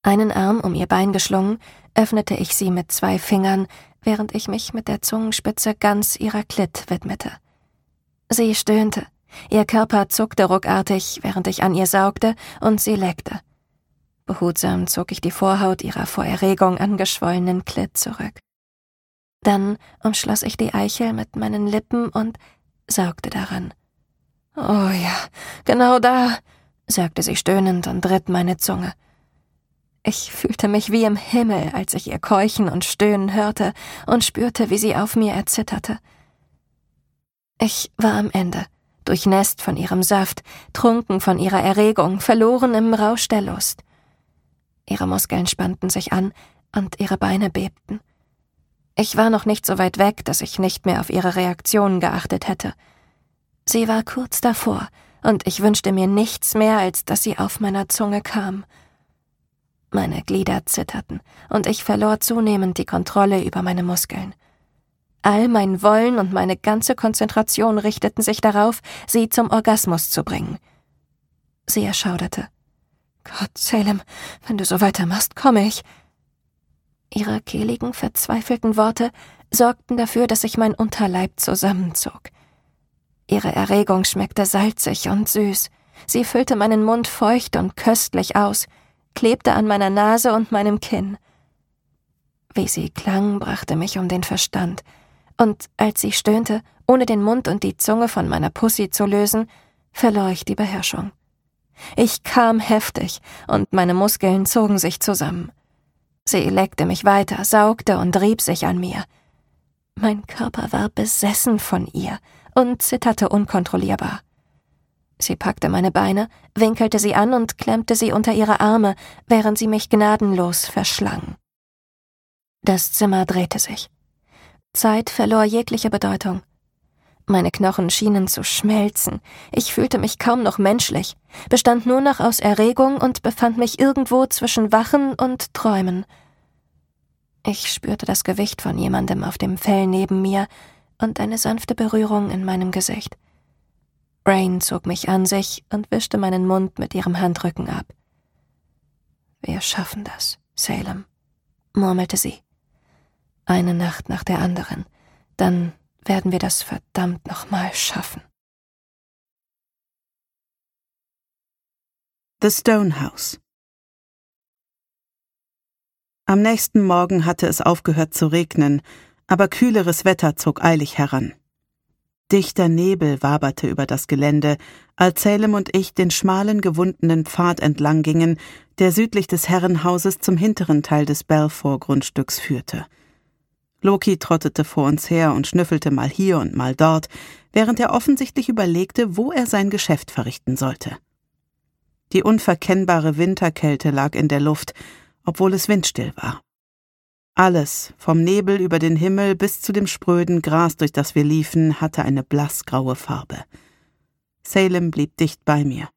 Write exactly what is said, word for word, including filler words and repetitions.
Einen Arm um ihr Bein geschlungen, öffnete ich sie mit zwei Fingern, während ich mich mit der Zungenspitze ganz ihrer Klit widmete. Sie stöhnte, ihr Körper zuckte ruckartig, während ich an ihr saugte und sie leckte. Behutsam zog ich die Vorhaut ihrer vor Erregung angeschwollenen Klit zurück. Dann umschloss ich die Eichel mit meinen Lippen und saugte daran. »Oh ja, genau da«, sagte sie stöhnend und ritt meine Zunge. Ich fühlte mich wie im Himmel, als ich ihr Keuchen und Stöhnen hörte und spürte, wie sie auf mir erzitterte. Ich war am Ende, durchnässt von ihrem Saft, trunken von ihrer Erregung, verloren im Rausch der Lust. Ihre Muskeln spannten sich an und ihre Beine bebten. Ich war noch nicht so weit weg, dass ich nicht mehr auf ihre Reaktionen geachtet hätte. Sie war kurz davor, und ich wünschte mir nichts mehr, als dass sie auf meiner Zunge kam. Meine Glieder zitterten, und ich verlor zunehmend die Kontrolle über meine Muskeln. All mein Wollen und meine ganze Konzentration richteten sich darauf, sie zum Orgasmus zu bringen. Sie erschauderte. »Gott, Salem, wenn du so weitermachst, komme ich.« Ihre kehligen, verzweifelten Worte sorgten dafür, dass sich mein Unterleib zusammenzog. Ihre Erregung schmeckte salzig und süß. Sie füllte meinen Mund feucht und köstlich aus, klebte an meiner Nase und meinem Kinn. Wie sie klang, brachte mich um den Verstand, und als sie stöhnte, ohne den Mund und die Zunge von meiner Pussy zu lösen, verlor ich die Beherrschung. Ich kam heftig, und meine Muskeln zogen sich zusammen. Sie leckte mich weiter, saugte und rieb sich an mir. Mein Körper war besessen von ihr und zitterte unkontrollierbar. Sie packte meine Beine, winkelte sie an und klemmte sie unter ihre Arme, während sie mich gnadenlos verschlang. Das Zimmer drehte sich. Zeit verlor jegliche Bedeutung. Meine Knochen schienen zu schmelzen. Ich fühlte mich kaum noch menschlich, bestand nur noch aus Erregung und befand mich irgendwo zwischen Wachen und Träumen. Ich spürte das Gewicht von jemandem auf dem Fell neben mir und eine sanfte Berührung in meinem Gesicht. Rain zog mich an sich und wischte meinen Mund mit ihrem Handrücken ab. »Wir schaffen das, Salem«, murmelte sie. »Eine Nacht nach der anderen, dann werden wir das verdammt nochmal schaffen.« The Stone House. Am nächsten Morgen hatte es aufgehört zu regnen, aber kühleres Wetter zog eilig heran. Dichter Nebel waberte über das Gelände, als Salem und ich den schmalen, gewundenen Pfad entlang gingen, der südlich des Herrenhauses zum hinteren Teil des Balfour-Grundstücks führte. Loki trottete vor uns her und schnüffelte mal hier und mal dort, während er offensichtlich überlegte, wo er sein Geschäft verrichten sollte. Die unverkennbare Winterkälte lag in der Luft, obwohl es windstill war. Alles, vom Nebel über den Himmel bis zu dem spröden Gras, durch das wir liefen, hatte eine blassgraue Farbe. Salem blieb dicht bei mir.